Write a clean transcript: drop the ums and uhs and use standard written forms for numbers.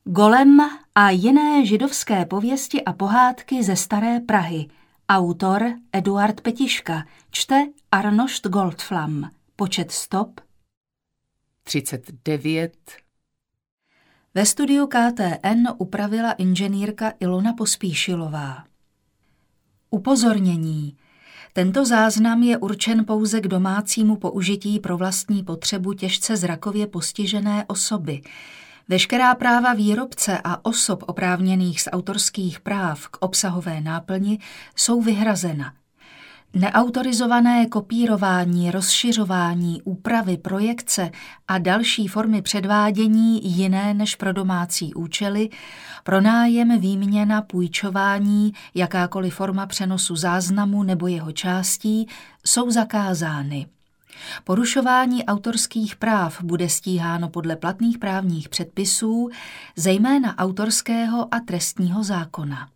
Golem a jiné židovské pověsti a pohádky ze Staré Prahy. Autor Eduard Petiška. Čte Arnošt Goldflam. Počet stop 39. Ve studiu KTN upravila inženýrka Ilona Pospíšilová. Upozornění. Tento záznam je určen pouze k domácímu použití pro vlastní potřebu těžce zrakově postižené osoby. Veškerá práva výrobce a osob oprávněných z autorských práv k obsahové náplni jsou vyhrazena. Neautorizované kopírování, rozšiřování, úpravy, projekce a další formy předvádění jiné než pro domácí účely, pronájem, výměna, půjčování, jakákoliv forma přenosu záznamu nebo jeho částí jsou zakázány. Porušování autorských práv bude stíháno podle platných právních předpisů, zejména autorského a trestního zákona.